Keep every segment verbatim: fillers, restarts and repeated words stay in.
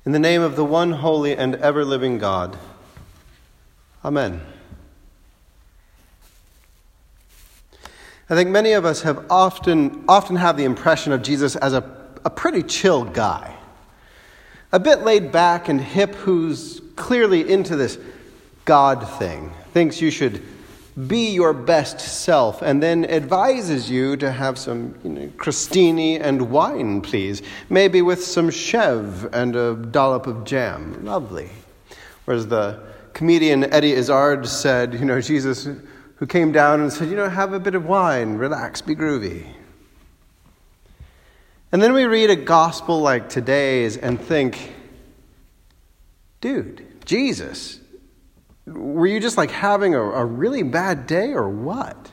In the name of the one holy and ever-living God. Amen. I think many of us have often often have the impression of Jesus as a, a pretty chill guy. A bit laid back and hip, who's clearly into this God thing. Thinks you should be your best self, and then advises you to have some, you know, crostini and wine, please. Maybe with some chev and a dollop of jam. Lovely. Whereas the comedian Eddie Izzard said, you know, Jesus who came down and said, you know, have a bit of wine, relax, be groovy. And then we read a gospel like today's and think, dude, Jesus, were you just like having a, a really bad day or what?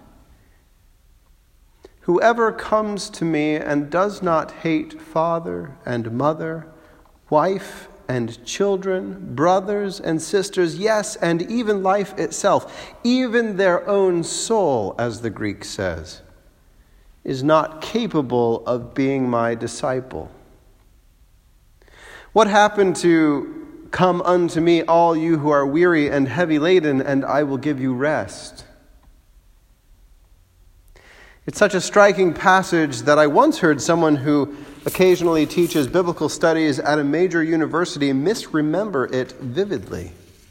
Whoever comes to me and does not hate father and mother, wife and children, brothers and sisters, yes, and even life itself, even their own soul, as the Greek says, is not capable of being my disciple. What happened to come unto me, all you who are weary and heavy laden, and I will give you rest? It's such a striking passage that I once heard someone who occasionally teaches biblical studies at a major university misremember it vividly.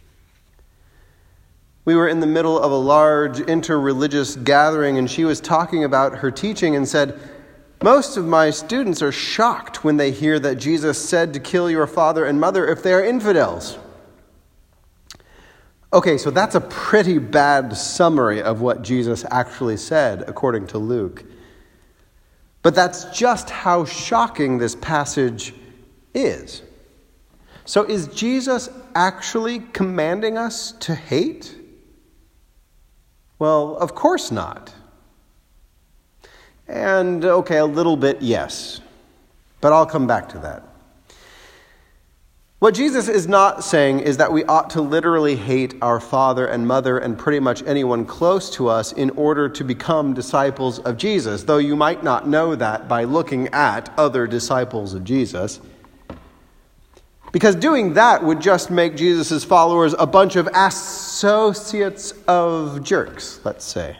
We were in the middle of a large interreligious gathering, and she was talking about her teaching and said, most of my students are shocked when they hear that Jesus said to kill your father and mother if they are infidels. Okay, so that's a pretty bad summary of what Jesus actually said, according to Luke. But that's just how shocking this passage is. So is Jesus actually commanding us to hate? Well, of course not. And, okay, a little bit, yes. But I'll come back to that. What Jesus is not saying is that we ought to literally hate our father and mother and pretty much anyone close to us in order to become disciples of Jesus, though you might not know that by looking at other disciples of Jesus. Because doing that would just make Jesus' followers a bunch of associates of jerks, let's say.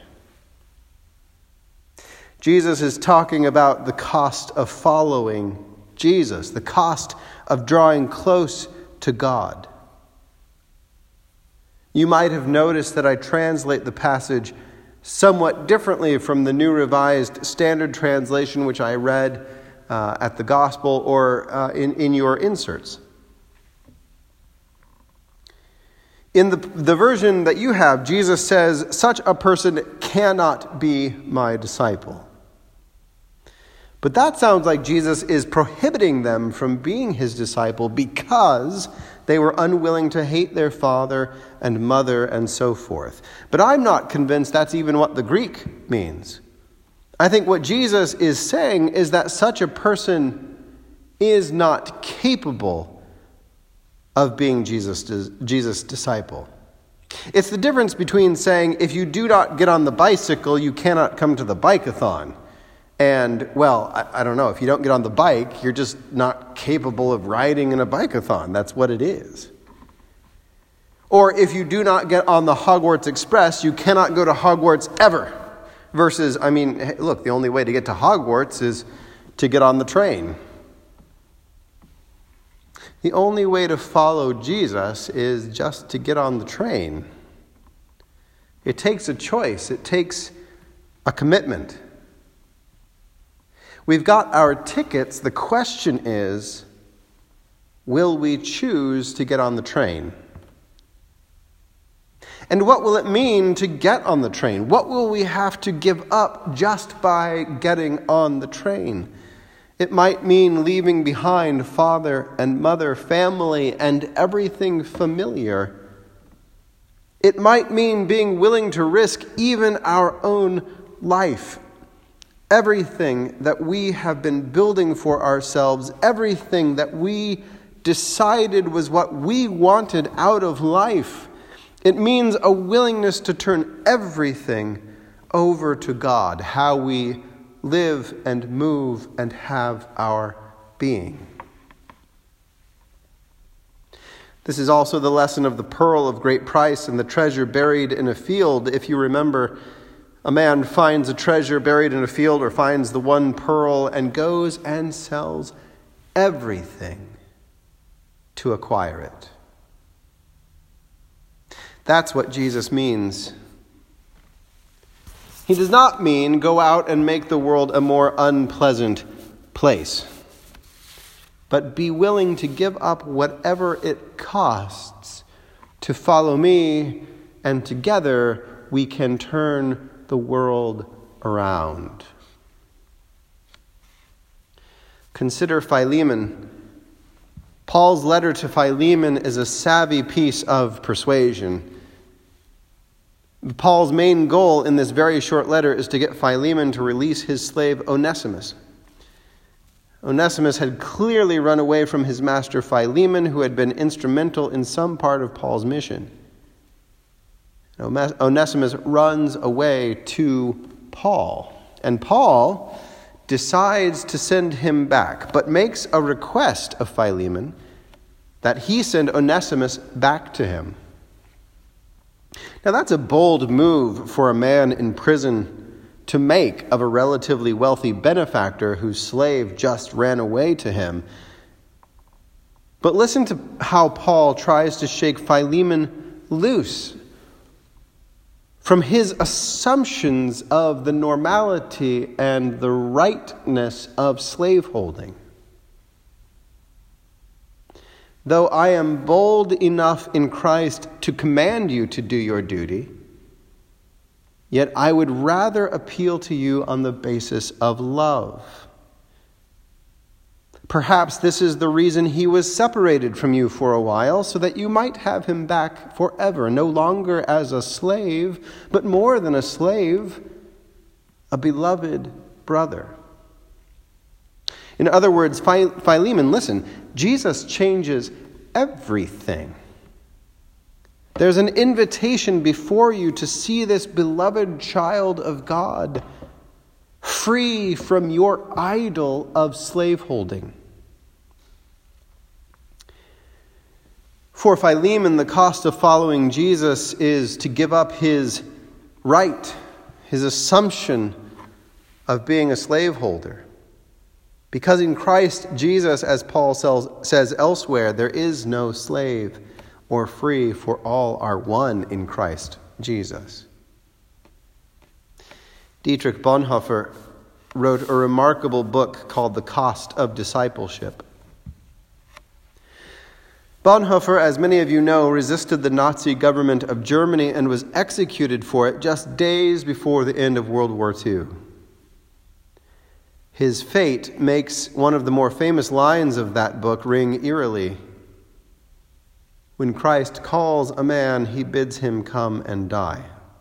Jesus is talking about the cost of following Jesus, the cost of drawing close to God. You might have noticed that I translate the passage somewhat differently from the New Revised Standard Translation, which I read uh, at the Gospel or uh, in, in your inserts. In the, the version that you have, Jesus says, such a person cannot be my disciple. But that sounds like Jesus is prohibiting them from being his disciple because they were unwilling to hate their father and mother and so forth. But I'm not convinced that's even what the Greek means. I think what Jesus is saying is that such a person is not capable of being Jesus' Jesus' disciple. It's the difference between saying, if you do not get on the bicycle, you cannot come to the bike-a-thon. And, well, I, I don't know, if you don't get on the bike, you're just not capable of riding in a bike-a-thon. That's what it is. Or if you do not get on the Hogwarts Express, you cannot go to Hogwarts ever. Versus, I mean, hey, look, the only way to get to Hogwarts is to get on the train. The only way to follow Jesus is just to get on the train. It takes a choice. It takes a commitment. We've got our tickets. The question is, will we choose to get on the train? And what will it mean to get on the train? What will we have to give up just by getting on the train? It might mean leaving behind father and mother, family, and everything familiar. It might mean being willing to risk even our own life. Everything that we have been building for ourselves, everything that we decided was what we wanted out of life. It means a willingness to turn everything over to God, how we live and move and have our being. This is also the lesson of the pearl of great price and the treasure buried in a field. If you remember, a man finds a treasure buried in a field or finds the one pearl and goes and sells everything to acquire it. That's what Jesus means. He does not mean go out and make the world a more unpleasant place, but be willing to give up whatever it costs to follow me, and together we can turn the world around. Consider Philemon. Paul's letter to Philemon is a savvy piece of persuasion. Paul's main goal in this very short letter is to get Philemon to release his slave Onesimus. Onesimus had clearly run away from his master Philemon, who had been instrumental in some part of Paul's mission. Onesimus runs away to Paul, and Paul decides to send him back, but makes a request of Philemon that he send Onesimus back to him. Now that's a bold move for a man in prison to make of a relatively wealthy benefactor whose slave just ran away to him. But listen to how Paul tries to shake Philemon loose from his assumptions of the normality and the rightness of slaveholding. Though I am bold enough in Christ to command you to do your duty, yet I would rather appeal to you on the basis of love. Perhaps this is the reason he was separated from you for a while, so that you might have him back forever, no longer as a slave, but more than a slave, a beloved brother. In other words, Philemon, listen, Jesus changes everything. There's an invitation before you to see this beloved child of God free from your idol of slaveholding. For Philemon, the cost of following Jesus is to give up his right, his assumption of being a slaveholder. Because in Christ Jesus, as Paul says elsewhere, there is no slave or free, for all are one in Christ Jesus. Dietrich Bonhoeffer wrote a remarkable book called The Cost of Discipleship. Bonhoeffer, as many of you know, resisted the Nazi government of Germany and was executed for it just days before the end of World War Two. His fate makes one of the more famous lines of that book ring eerily. When Christ calls a man, he bids him come and die.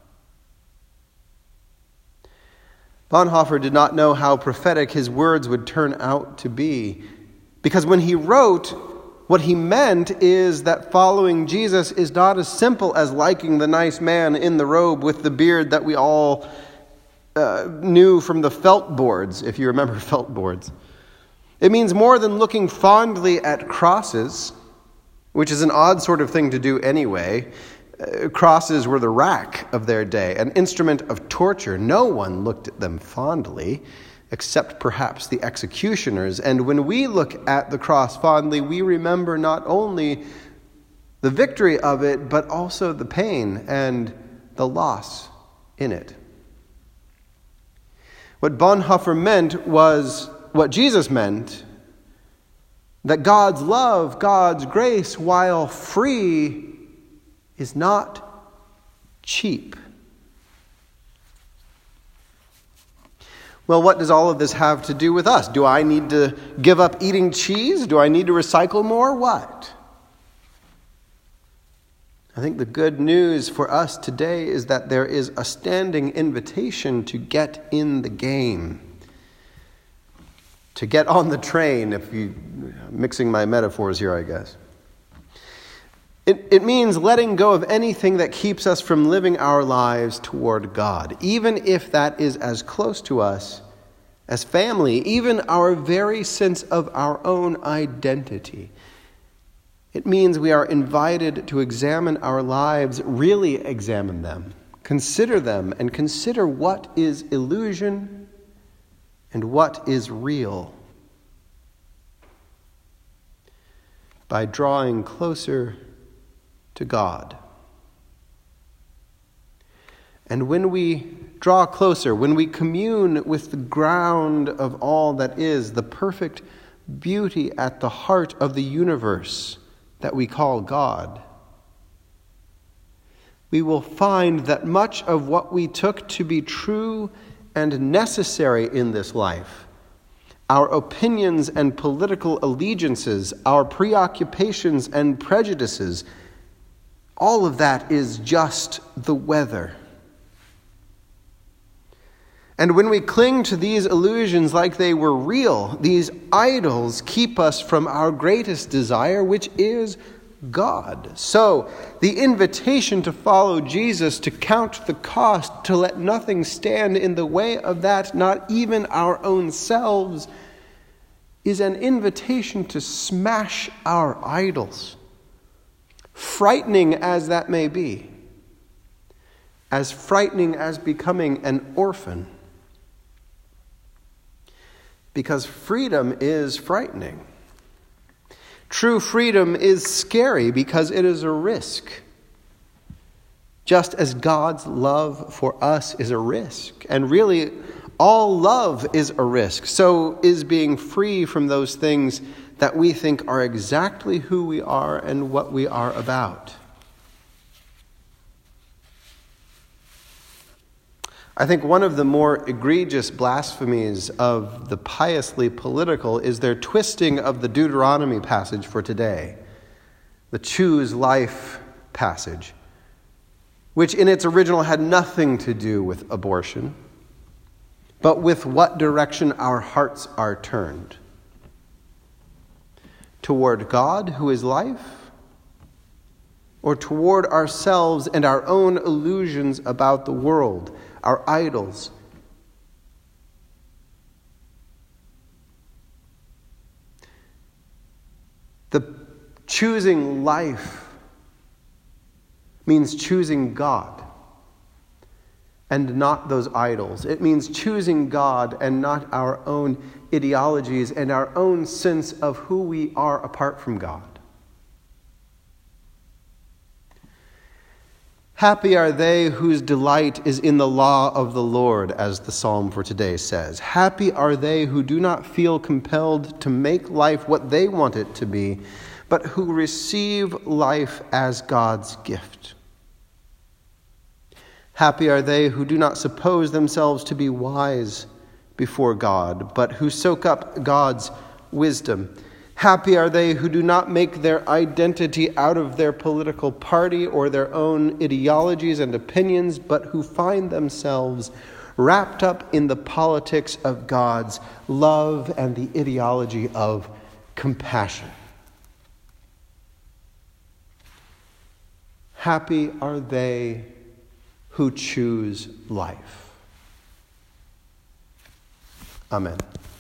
Bonhoeffer did not know how prophetic his words would turn out to be, because when he wrote, what he meant is that following Jesus is not as simple as liking the nice man in the robe with the beard that we all uh, knew from the felt boards, if you remember felt boards. It means more than looking fondly at crosses, which is an odd sort of thing to do anyway. Uh, crosses were the rack of their day, an instrument of torture. No one looked at them fondly, except perhaps the executioners. And when we look at the cross fondly, we remember not only the victory of it, but also the pain and the loss in it. What Bonhoeffer meant was what Jesus meant, that God's love, God's grace, while free, is not cheap. Well, what does all of this have to do with us? Do I need to give up eating cheese? Do I need to recycle more? What? I think the good news for us today is that there is a standing invitation to get in the game, to get on the train, if you, mixing my metaphors here, I guess. It, it means letting go of anything that keeps us from living our lives toward God, even if that is as close to us as family, even our very sense of our own identity. It means we are invited to examine our lives, really examine them, consider them, and consider what is illusion and what is real. By drawing closer to God. And when we draw closer, when we commune with the ground of all that is, the perfect beauty at the heart of the universe that we call God, we will find that much of what we took to be true and necessary in this life, our opinions and political allegiances, our preoccupations and prejudices, all of that is just the weather. And when we cling to these illusions like they were real, these idols keep us from our greatest desire, which is God. So, the invitation to follow Jesus, to count the cost, to let nothing stand in the way of that, not even our own selves, is an invitation to smash our idols. Frightening as that may be, as frightening as becoming an orphan. Because freedom is frightening. True freedom is scary because it is a risk. Just as God's love for us is a risk. And really, all love is a risk. So is being free from those things that we think are exactly who we are and what we are about. I think one of the more egregious blasphemies of the piously political is their twisting of the Deuteronomy passage for today, the choose life passage, which in its original had nothing to do with abortion, but with what direction our hearts are turned. Toward God, who is life, or toward ourselves and our own illusions about the world, our idols. The choosing life means choosing God and not those idols. It means choosing God and not our own ideologies and our own sense of who we are apart from God. Happy are they whose delight is in the law of the Lord, as the psalm for today says. Happy are they who do not feel compelled to make life what they want it to be, but who receive life as God's gift. Happy are they who do not suppose themselves to be wise before God, but who soak up God's wisdom. Happy are they who do not make their identity out of their political party or their own ideologies and opinions, but who find themselves wrapped up in the politics of God's love and the ideology of compassion. Happy are they who choose life. Amen.